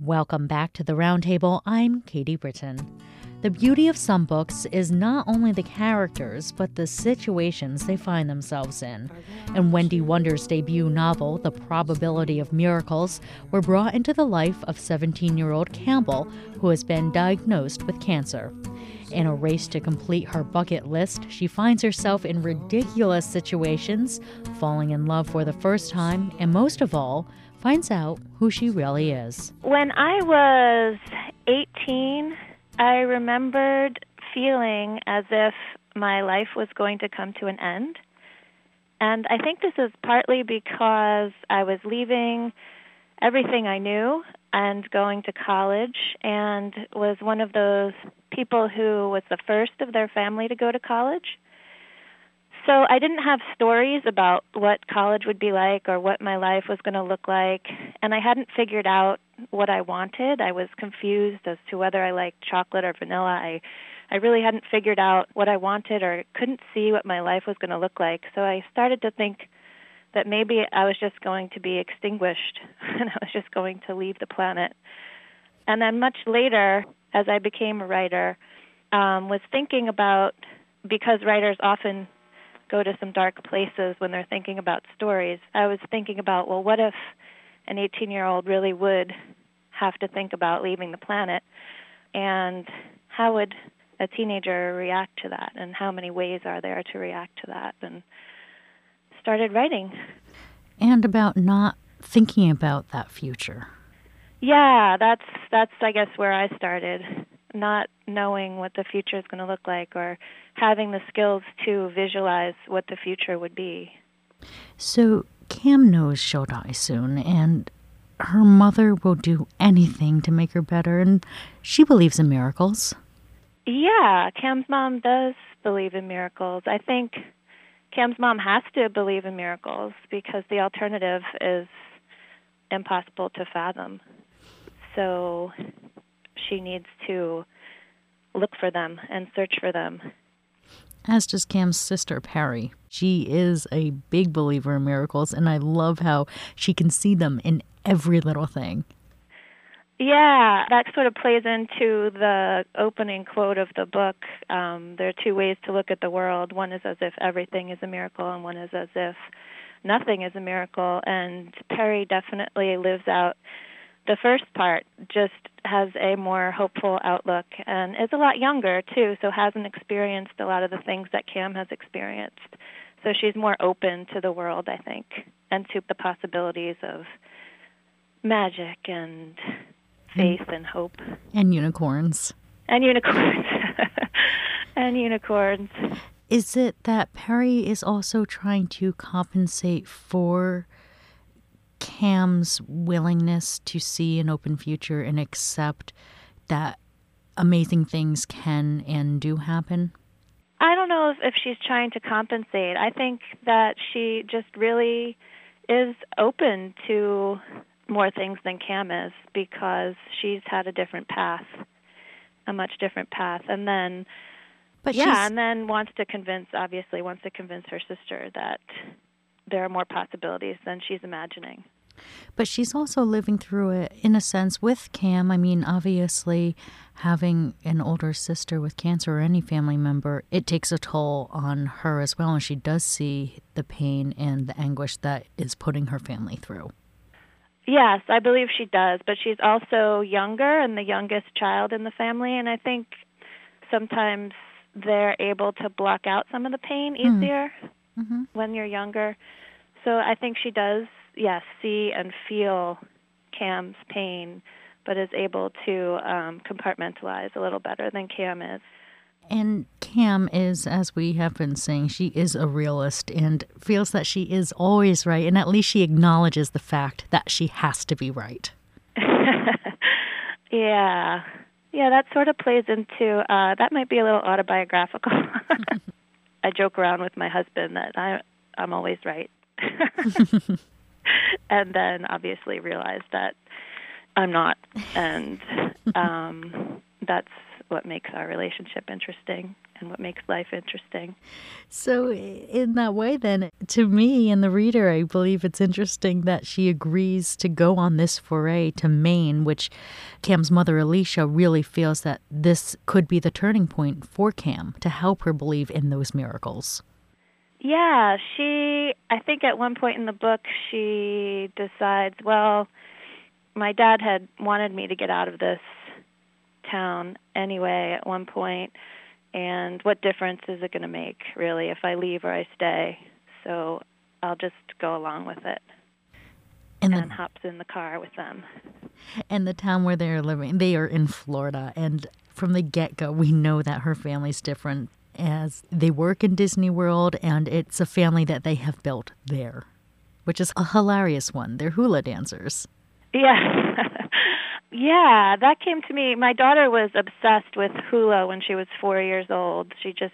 Welcome back to the Roundtable. I'm Katie Britton. The beauty of some books is not only the characters, but the situations they find themselves in. In Wendy Wonder's debut novel, The Probability of Miracles, we're brought into the life of 17-year-old Campbell, who has been diagnosed with cancer. In a race to complete her bucket list, she finds herself in ridiculous situations, falling in love for the first time, and most of all, finds out who she really is. When I was 18, I remembered feeling as if my life was going to come to an end. And I think this is partly because I was leaving everything I knew and going to college, and was one of those people who was the first of their family to go to college. So I didn't have stories about what college would be like or what my life was going to look like, and I hadn't figured out what I wanted. I was confused as to whether I liked chocolate or vanilla. I really hadn't figured out what I wanted or couldn't see what my life was going to look like. So I started to think that maybe I was just going to be extinguished and I was just going to leave the planet. And then much later, as I became a writer, was thinking about, because writers often go to some dark places when they're thinking about stories, I was thinking about, well, what if an 18-year-old really would have to think about leaving the planet, and how would a teenager react to that, and how many ways are there to react to that, and started writing. And about not thinking about that future. Yeah, that's I guess where I started, not knowing what the future is going to look like or having the skills to visualize what the future would be. So Cam knows she'll die soon, and her mother will do anything to make her better, and she believes in miracles. Yeah, Cam's mom does believe in miracles. I think Cam's mom has to believe in miracles because the alternative is impossible to fathom. So she needs to look for them and search for them. As does Cam's sister, Perry. She is a big believer in miracles, and I love how she can see them in every little thing. Yeah, that sort of plays into the opening quote of the book. There are two ways to look at the world. One is as if everything is a miracle, and one is as if nothing is a miracle. And Perry definitely lives out the first part, just has a more hopeful outlook, and is a lot younger, too, so hasn't experienced a lot of the things that Cam has experienced. So she's more open to the world, I think, and to the possibilities of magic and faith and hope. And unicorns. And unicorns. And unicorns. Is it that Perry is also trying to compensate for Cam's willingness to see an open future and accept that amazing things can and do happen? I don't know if she's trying to compensate. I think that she just really is open to more things than Cam is because she's had a different path, a much different path. And then, and then wants to convince her sister that there are more possibilities than she's imagining. But she's also living through it, in a sense, with Cam. I mean, obviously, having an older sister with cancer or any family member, it takes a toll on her as well, and she does see the pain and the anguish that is putting her family through. Yes, I believe she does, but she's also younger and the youngest child in the family, and I think sometimes they're able to block out some of the pain easier when you're younger. So I think she does, see and feel Cam's pain, but is able to compartmentalize a little better than Cam is. And Cam is, as we have been saying, she is a realist and feels that she is always right, and at least she acknowledges the fact that she has to be right. Yeah, that sort of plays into, that might be a little autobiographical. I joke around with my husband that I'm always right. And then obviously realize that I'm not, and that's what makes our relationship interesting and what makes life interesting. So in that way, then, to me and the reader, I believe it's interesting that she agrees to go on this foray to Maine, which Cam's mother, Alicia, really feels that this could be the turning point for Cam to help her believe in those miracles. Yeah, I think at one point in the book, she decides, well, my dad had wanted me to get out of this town anyway at one point, and what difference is it going to make, really, if I leave or I stay? So I'll just go along with it. And hops in the car with them. And the town where they're living, they are in Florida, and from the get-go, we know that her family's different, as they work in Disney World, and it's a family that they have built there, which is a hilarious one. They're hula dancers. Yeah. Yeah, that came to me. My daughter was obsessed with hula when she was 4 years old.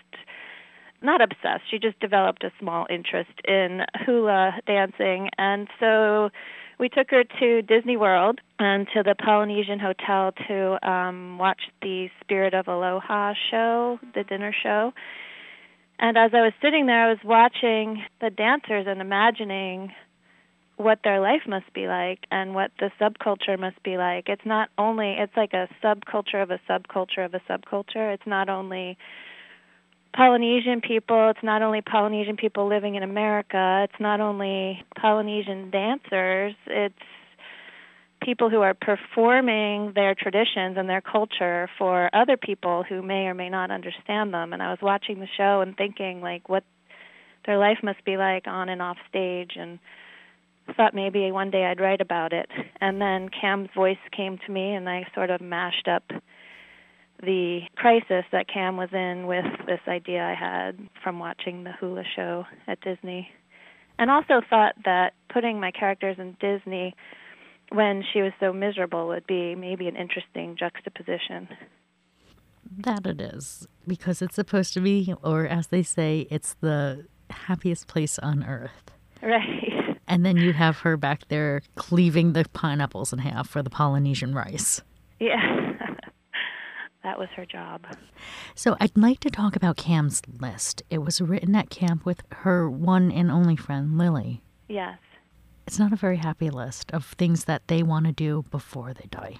Not obsessed, she just developed a small interest in hula dancing. And so we took her to Disney World and to the Polynesian Hotel to watch the Spirit of Aloha show, the dinner show. And as I was sitting there, I was watching the dancers and imagining what their life must be like and what the subculture must be like. It's like a subculture of a subculture of a subculture. It's not only Polynesian people, it's not only Polynesian people living in America, it's not only Polynesian dancers, it's people who are performing their traditions and their culture for other people who may or may not understand them. And I was watching the show and thinking, like, what their life must be like on and off stage, and thought maybe one day I'd write about it. And then Cam's voice came to me, and I sort of mashed up the crisis that Cam was in with this idea I had from watching the hula show at Disney. And also thought that putting my characters in Disney when she was so miserable would be maybe an interesting juxtaposition. That it is, because it's supposed to be, or as they say, it's the happiest place on earth. Right. And then you have her back there cleaving the pineapples in half for the Polynesian rice. Yeah, that was her job. So I'd like to talk about Cam's list. It was written at camp with her one and only friend, Lily. Yes. It's not a very happy list of things that they want to do before they die.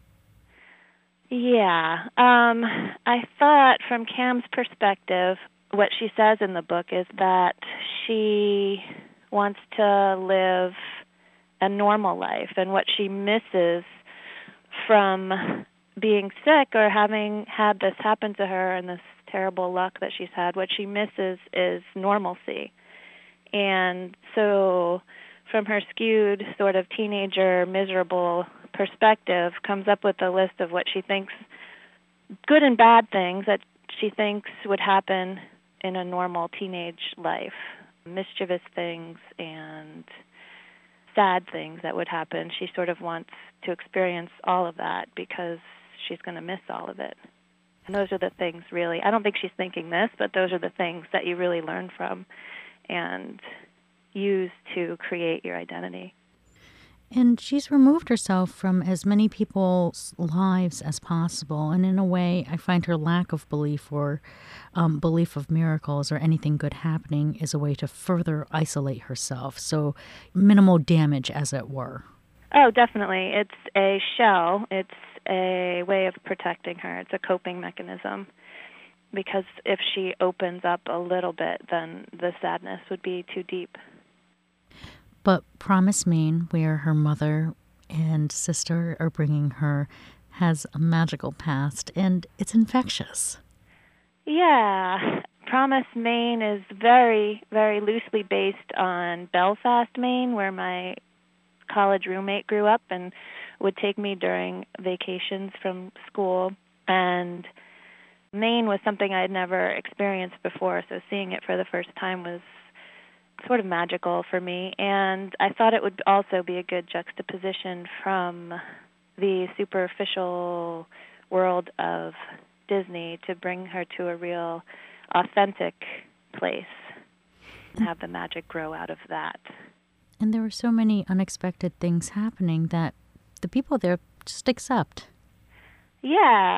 Yeah. I thought from Cam's perspective, what she says in the book is that she wants to live a normal life, and what she misses from being sick or having had this happen to her and this terrible luck that she's had, what she misses is normalcy. And so from her skewed sort of teenager, miserable perspective, comes up with a list of what she thinks, good and bad things that she thinks would happen in a normal teenage life. Mischievous things and sad things that would happen. She sort of wants to experience all of that because she's going to miss all of it. And those are the things, really. I don't think she's thinking this, but those are the things that you really learn from and use to create your identity. And she's removed herself from as many people's lives as possible. And in a way, I find her lack of belief or belief of miracles or anything good happening is a way to further isolate herself. So minimal damage, as it were. Oh, definitely. It's a shell. It's a way of protecting her. It's a coping mechanism. Because if she opens up a little bit, then the sadness would be too deep. But Promise, Maine, where her mother and sister are bringing her, has a magical past, and it's infectious. Yeah. Promise, Maine is very, very loosely based on Belfast, Maine, where my college roommate grew up and would take me during vacations from school. And Maine was something I had never experienced before, so seeing it for the first time was sort of magical for me. And I thought it would also be a good juxtaposition from the superficial world of Disney to bring her to a real authentic place and have the magic grow out of that. And there were so many unexpected things happening that the people there just accept. Yeah.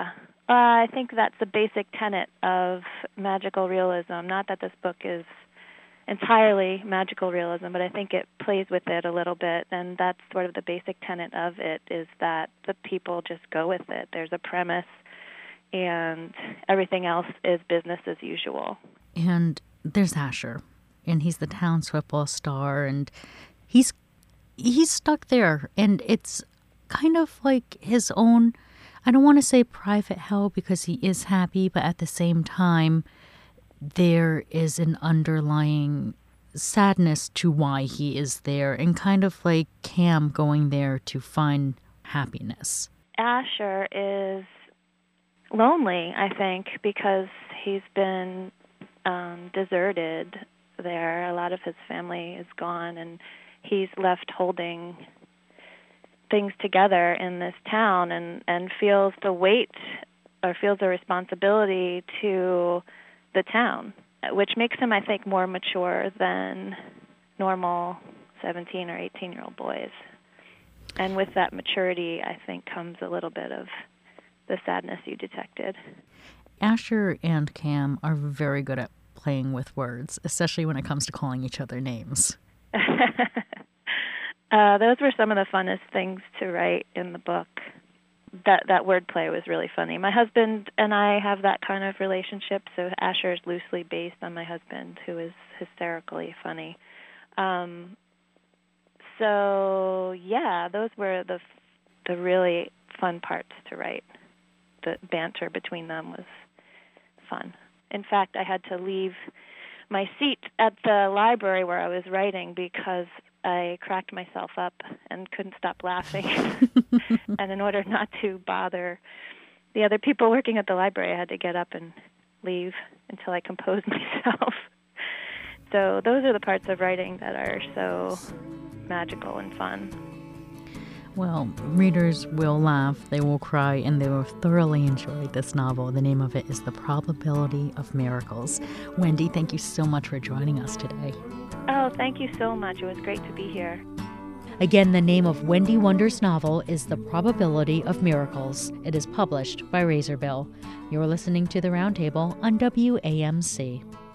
I think that's the basic tenet of magical realism. Not that this book is entirely magical realism, but I think it plays with it a little bit, and that's sort of the basic tenet of it, is that the people just go with it. There's a premise, and everything else is business as usual. And there's Asher, and he's the town's football star, and he's stuck there, and it's kind of like his own, I don't want to say private hell because he is happy, but at the same time, there is an underlying sadness to why he is there, and kind of like Cam going there to find happiness. Asher is lonely, I think, because he's been deserted there. A lot of his family is gone, and he's left holding things together in this town, and feels the weight or feels the responsibility to the town, which makes him, I think, more mature than normal 17 or 18-year-old boys. And with that maturity, I think, comes a little bit of the sadness you detected. Asher and Cam are very good at playing with words, especially when it comes to calling each other names. Those were some of the funnest things to write in the book. That wordplay was really funny. My husband and I have that kind of relationship, so Asher is loosely based on my husband, who is hysterically funny. So yeah, those were the really fun parts to write. The banter between them was fun. In fact, I had to leave my seat at the library where I was writing because I cracked myself up and couldn't stop laughing. And in order not to bother the other people working at the library, I had to get up and leave until I composed myself. So those are the parts of writing that are so magical and fun. Well, readers will laugh, they will cry, and they will thoroughly enjoy this novel. The name of it is The Probability of Miracles. Wendy, thank you so much for joining us today. Oh, thank you so much. It was great to be here. Again, the name of Wendy Wonder's novel is The Probability of Miracles. It is published by Razorbill. You're listening to The Roundtable on WAMC.